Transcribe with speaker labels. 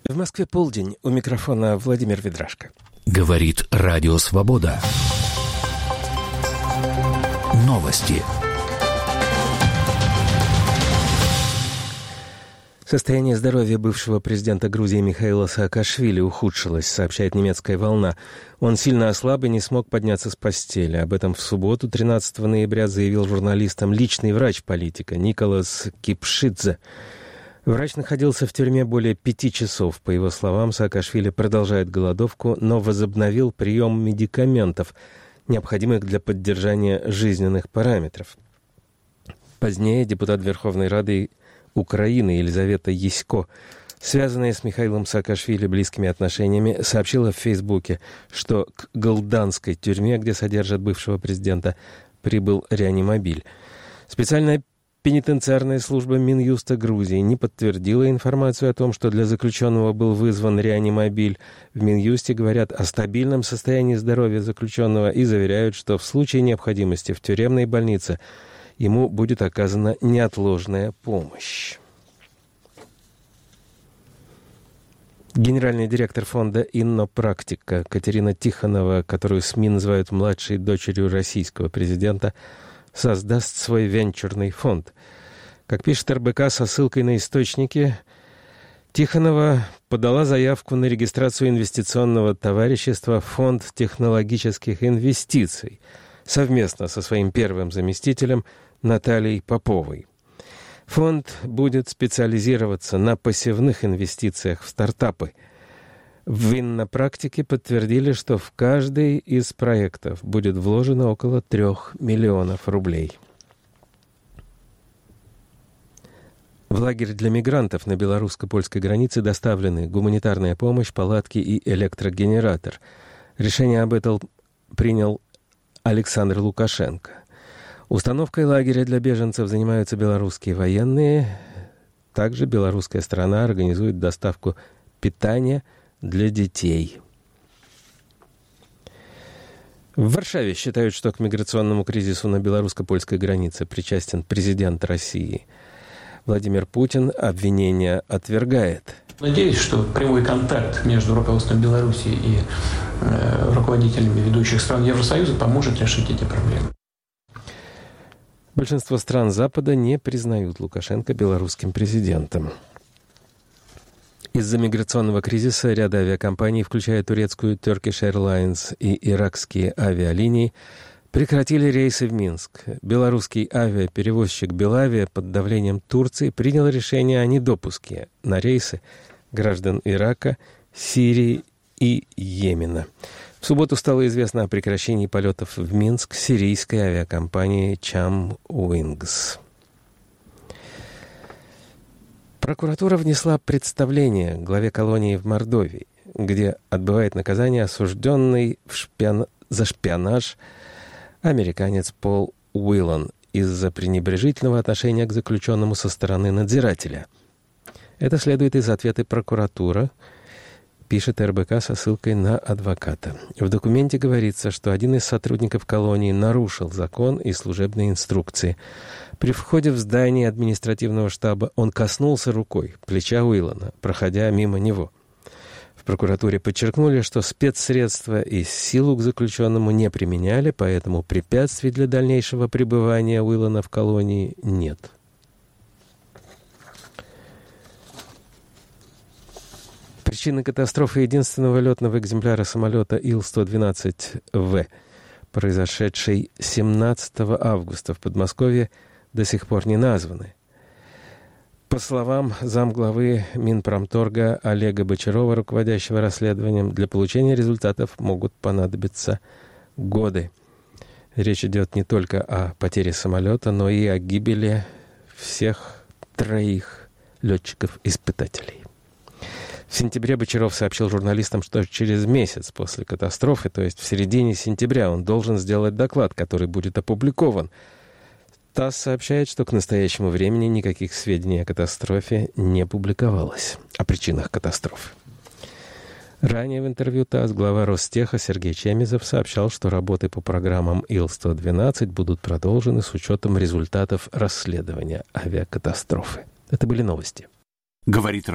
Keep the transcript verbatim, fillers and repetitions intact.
Speaker 1: В Москве полдень. У микрофона Владимир Ведрашко.
Speaker 2: Говорит Радио Свобода. Новости.
Speaker 1: Состояние здоровья бывшего президента Грузии Михаила Саакашвили ухудшилось, сообщает немецкая «Волна». Он сильно ослаб и не смог подняться с постели. Об этом в субботу, тринадцатого ноября, заявил журналистам личный врач политика Николас Кипшидзе. Врач находился в тюрьме более пяти часов. По его словам, Саакашвили продолжает голодовку, но возобновил прием медикаментов, необходимых для поддержания жизненных параметров. Позднее депутат Верховной Рады Украины Елизавета Ясько, связанная с Михаилом Саакашвили близкими отношениями, сообщила в Фейсбуке, что к голданской тюрьме, где содержат бывшего президента, прибыл реанимобиль. Специальная пенитенциарная служба Минюста Грузии не подтвердила информацию о том, что для заключенного был вызван реанимобиль. В Минюсте говорят о стабильном состоянии здоровья заключенного и заверяют, что в случае необходимости в тюремной больнице ему будет оказана неотложная помощь. Генеральный директор фонда «Иннопрактика» Катерина Тихонова, которую СМИ называют младшей дочерью российского президента, создаст свой венчурный фонд. Как пишет эр бэ ка со ссылкой на источники, Тихонова подала заявку на регистрацию инвестиционного товарищества «Фонд технологических инвестиций» совместно со своим первым заместителем Натальей Поповой. Фонд будет специализироваться на пассивных инвестициях в стартапы. В Иннопрактике подтвердили, что в каждый из проектов будет вложено около трех миллионов рублей. В лагерь для мигрантов на белорусско-польской границе доставлены гуманитарная помощь, палатки и электрогенератор. Решение об этом принял Александр Лукашенко. Установкой лагеря для беженцев занимаются белорусские военные. Также белорусская сторона организует доставку питания для детей. В Варшаве считают, что к миграционному кризису на белорусско-польской границе причастен президент России. Владимир Путин обвинения отвергает.
Speaker 3: Надеюсь, что прямой контакт между руководством Беларуси и э, руководителями ведущих стран Евросоюза поможет решить эти проблемы.
Speaker 1: Большинство стран Запада не признают Лукашенко белорусским президентом. Из-за миграционного кризиса ряд авиакомпаний, включая турецкую Turkish Airlines и иракские авиалинии, прекратили рейсы в Минск. Белорусский авиаперевозчик «Белавия» под давлением Турции принял решение о недопуске на рейсы граждан Ирака, Сирии и Йемена. В субботу стало известно о прекращении полетов в Минск сирийской авиакомпании «Чам Уингс». Прокуратура внесла представление главе колонии в Мордовии, где отбывает наказание осужденный в шпион... за шпионаж американец Пол Уиллан из-за пренебрежительного отношения к заключенному со стороны надзирателя. Это следует из ответа прокуратуры, пишет эр бэ ка со ссылкой на адвоката. В документе говорится, что один из сотрудников колонии нарушил закон и служебные инструкции. При входе в здание административного штаба он коснулся рукой плеча Уиллана, проходя мимо него. В прокуратуре подчеркнули, что спецсредства и силу к заключенному не применяли, поэтому препятствий для дальнейшего пребывания Уиллана в колонии нет. Причина катастрофы единственного летного экземпляра самолета Ил сто двенадцать вэ, произошедшей семнадцатого августа в Подмосковье, до сих пор не названы. По словам замглавы Минпромторга Олега Бочарова, руководящего расследованием, для получения результатов могут понадобиться годы. Речь идет не только о потере самолета, но и о гибели всех троих летчиков-испытателей. В сентябре Бочаров сообщил журналистам, что через месяц после катастрофы, то есть в середине сентября, он должен сделать доклад, который будет опубликован. ТАСС сообщает, что к настоящему времени никаких сведений о катастрофе не публиковалось. О причинах катастрофы. Ранее в интервью ТАСС глава Ростеха Сергей Чемизов сообщал, что работы по программам Ил сто двенадцать будут продолжены с учетом результатов расследования авиакатастрофы. Это были новости.
Speaker 2: Говорит